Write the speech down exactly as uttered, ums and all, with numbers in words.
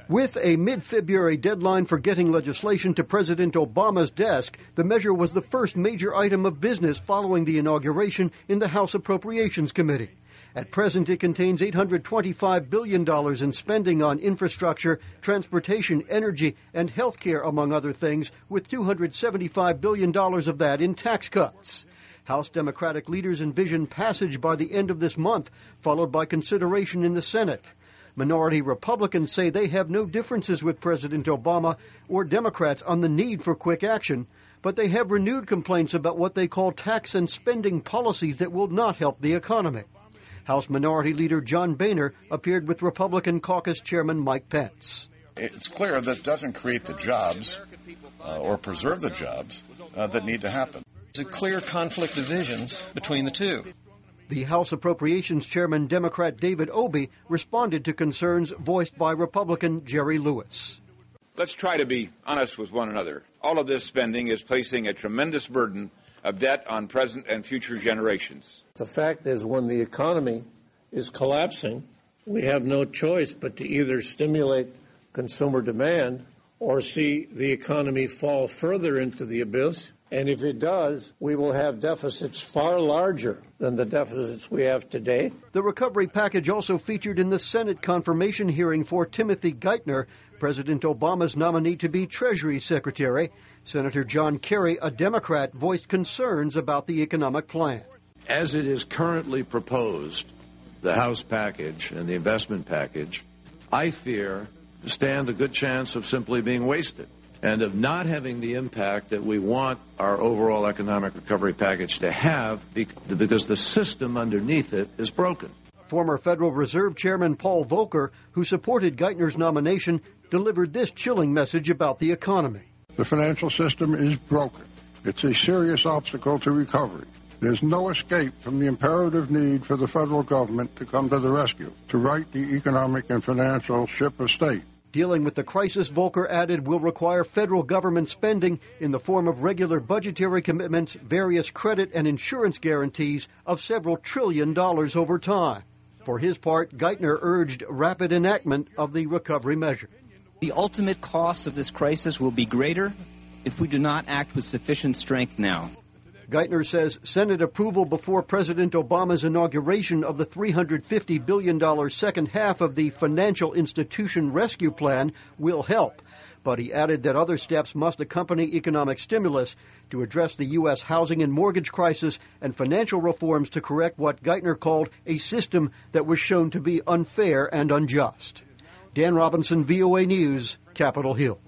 With a mid-February deadline for getting legislation to President Obama's desk, the measure was the first major item of business following the inauguration in the House Appropriations Committee. At present, it contains eight hundred twenty-five billion dollars in spending on infrastructure, transportation, energy, and health care, among other things, with two hundred seventy-five billion dollars of that in tax cuts. House Democratic leaders envision passage by the end of this month, followed by consideration in the Senate. Minority Republicans say they have no differences with President Obama or Democrats on the need for quick action, but they have renewed complaints about what they call tax and spending policies that will not help the economy. House Minority Leader John Boehner appeared with Republican Caucus Chairman Mike Pence. It's clear that doesn't create the jobs uh, or preserve the jobs uh, that need to happen. There's a clear conflict of visions between the two. The House Appropriations Chairman, Democrat David Obey, responded to concerns voiced by Republican Jerry Lewis. Let's try to be honest with one another. All of this spending is placing a tremendous burden of debt on present and future generations. The fact is, when the economy is collapsing, we have no choice but to either stimulate consumer demand or see the economy fall further into the abyss. And if it does, we will have deficits far larger than the deficits we have today. The recovery package also featured in the Senate confirmation hearing for Timothy Geithner, President Obama's nominee to be Treasury Secretary. Senator John Kerry, a Democrat, voiced concerns about the economic plan. As it is currently proposed, the House package and the investment package, I fear, stand a good chance of simply being wasted and of not having the impact that we want our overall economic recovery package to have, because the system underneath it is broken. Former Federal Reserve Chairman Paul Volcker, who supported Geithner's nomination, delivered this chilling message about the economy. The financial system is broken. It's a serious obstacle to recovery. There's no escape from the imperative need for the federal government to come to the rescue, to right the economic and financial ship of state. Dealing with the crisis, Volcker added, will require federal government spending in the form of regular budgetary commitments, various credit and insurance guarantees of several trillion dollars over time. For his part, Geithner urged rapid enactment of the recovery measure. The ultimate cost of this crisis will be greater if we do not act with sufficient strength now. Geithner says Senate approval before President Obama's inauguration of the three hundred fifty billion dollars second half of the Financial Institution Rescue Plan will help. But he added that other steps must accompany economic stimulus to address the U S housing and mortgage crisis and financial reforms to correct what Geithner called a system that was shown to be unfair and unjust. Dan Robinson, V O A News, Capitol Hill.